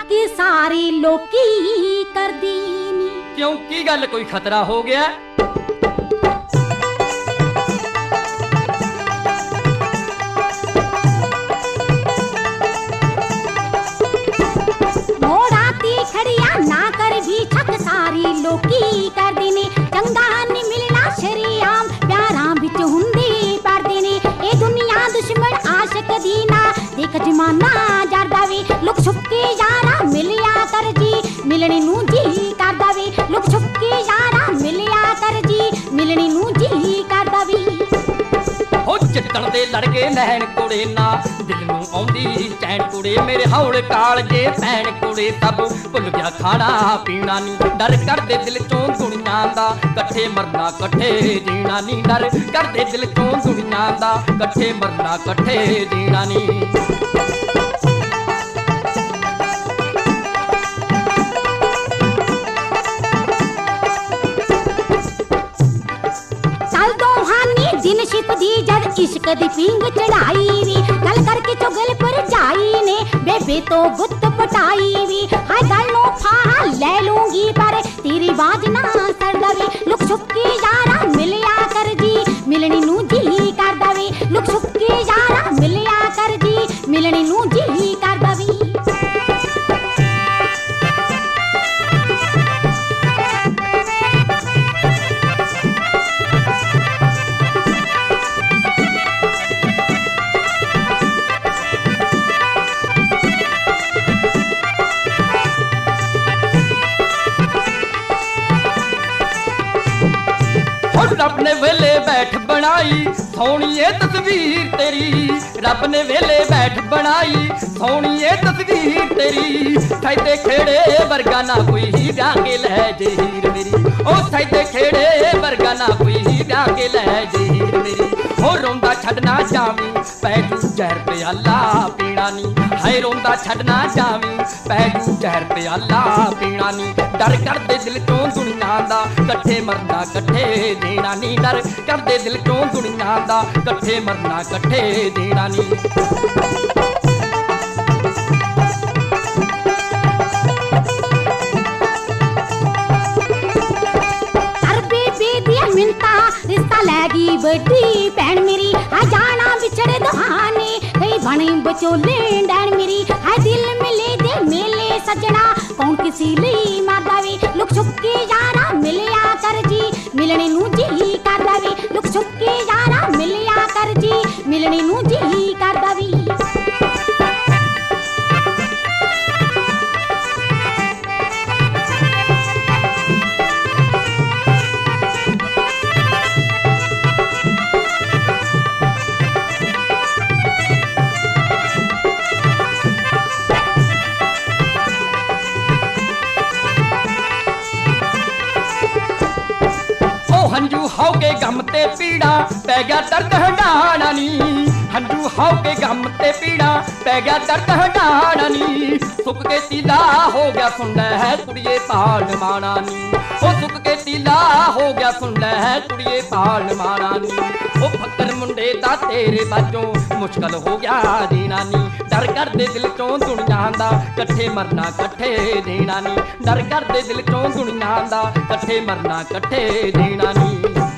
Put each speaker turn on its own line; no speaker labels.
शक सारे लोकी करदी नी।
क्यों की गल कोई खतरा हो गया?
लोकी करदी ने चंगा नहीं मिलना शरीआम प्यारां विच हुंदी पड़दी ने ए दुनिया दुश्मन आशिक दी ना देख जमाना जरदा वे लुक छुप के यारा मिलिया कर जी मिलने नू जी करदा वे लुक छुप के यारा मिलिया कर जी मिलने नू जी करदा वे।
हो चिट्टण दे लड़के नैन कुड़े ना दिल नू आउंदी चैन कुड़े मेरे हौल कालजे भैन कुड़े सब भुल गया खाना पीना नी डर करदे दिल चों दुनिया दा कट्ठे मरना कट्ठे जीना नी डर करदे दिल चों दुनिया दा कट्ठे मरना कट्ठे जीना नी।
दिन शिप दी जद इश्क दी पींग चढ़ाई वी गल करके चुगल पर जाई ने बेबे तो गुत्त पटाई वी हाय गल नो फाहा ले लूंगी पर तेरी बाज ना सरदा वी लुक छुप के यारा मिलिया कर जी मिलनी नू जी करदा वी लुक छुप के यारा मिलिया कर जी मिलनी नू जी करदा वी।
रब ने वेले बैठ बनाई सोहनी ए तस्वीर तेरी रब ने वेले बैठ बनाई सोहनी ए तस्वीर तेरी साइडे खेड़े वर्गा ना कोई ही डांगे लै जहीर मेरी ओ साइडे खेड़े वर्गा ना कोई ही डांगे लै जहीर मेरी हो रोंदा छड़ना जावी पैजू जहर प्याला पीना नी हाय रोंदा छड़ना जावी पैजू जहर प्याला पीना नी डर करदे दिल चों दुनिया दा कट्ठे मरना कट्ठे देना नी डर करदे दिल चों दुनिया दा कट्ठे मरना कट्ठे देना नी। रिश्ता लैगी बड़ी भैन मेरी हाय जाना बिछड़े दहाने कई बने बचोले डैन मेरी हाय दिल मिले दे मेले सजना कौन किसी ली मारदा वे लुक छुप के यारा मिलिया कर जी मिलने नू जी करदा वे लुक छुप के यारा मिलिया कर जी मिलने नू जी करदा वे। हंजू हाउ के गम ते पीड़ा पै गया दर्द हटाना नी हंजू हाउ के गम ते पीड़ा पै गया दर्द हटाना नी सुख के तीला हो गया सुन है कुड़िए पाल माना नी ओ सुख के तीला हो गया सुन है कुड़िए पाल माना नी ओ फक्कर मुंडे दा तेरे बाजों मुश्किल हो गया जीना नी डर कर दे दिल चों दुनिया दा कट्ठे मरना कट्ठे देना नी डर कर दे दिल चों दुनिया दा कट्ठे मरना कट्ठे देना नी।